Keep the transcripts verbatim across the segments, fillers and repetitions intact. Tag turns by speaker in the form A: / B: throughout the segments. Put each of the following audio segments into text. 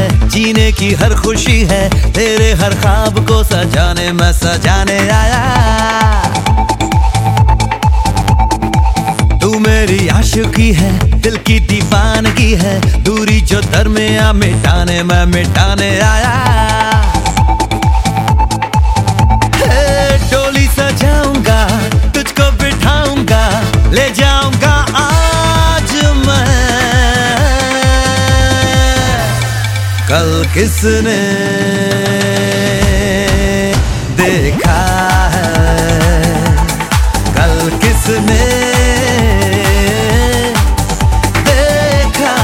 A: है, जीने की हर खुशी है, तेरे हर ख्वाब को सजाने मैं सजाने आया। तू मेरी आशिकी है, दिल की दीवानगी है, दूरी जो दरमियां मिटाने मैं मिटाने आया। हे डोली सजाऊंगा, तुझको बिठाऊंगा, ले जाऊंगा आज मैं। कल किसने देखा है, कल किसने देखा,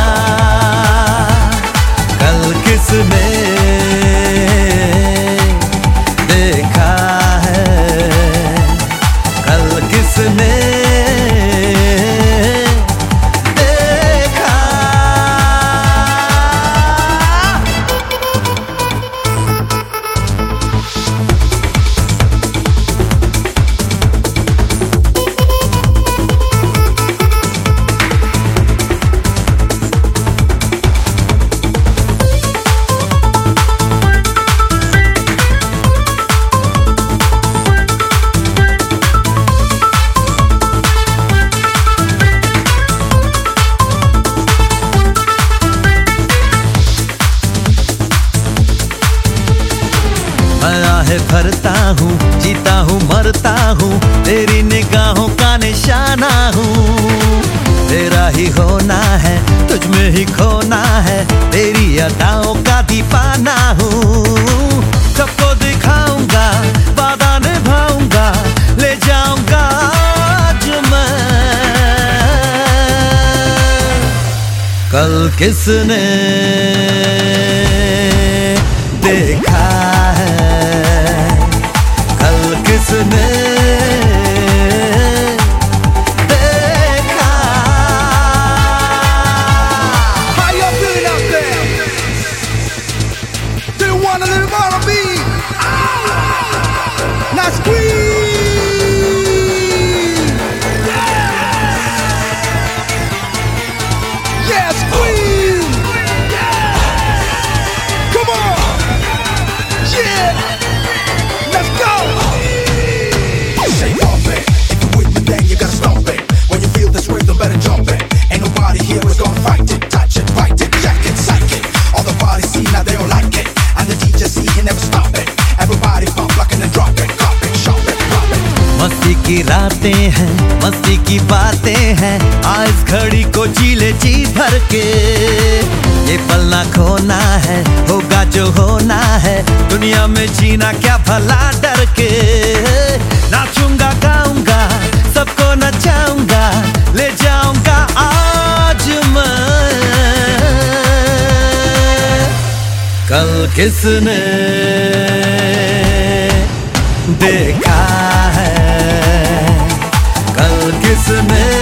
A: कल किसने देखा है, कल किसने भरता हूँ, जीता हूँ, मरता हूँ, तेरी निगाहों का निशाना हूँ। तेरा ही होना है, तुझ में ही खोना है, तेरी अदाओं का दीवाना हूँ। सबको दिखाऊंगा, वादा निभाऊंगा, ले जाऊंगा आज मैं। कल किसने देखा है, किसने देखा।
B: How you feeling out there? Do you want a little more of me? Now squeeze. Yeah, squeeze. Come on. Yeah. Let's go. Better jump it. Ain't nobody here who's gonna fight it. Touch it, fight it, jack it, psych it. All the parties see now they don't like it, and the D J see he never stop it. Everybody pump like and then drop it, drop it, shop it, drop it.
A: मस्ती की रातें हैं, मस्ती की बातें हैं, आज घड़ी को जी ले जी भर के। ये पल ना खोना है, होगा जो होना है, दुनिया में जीना क्या भला डर के। नाचूंगा गाऊंगा, सबको नचाऊंगा, ले जाऊंगा आज मैं। कल किसने देखा है, कल किसने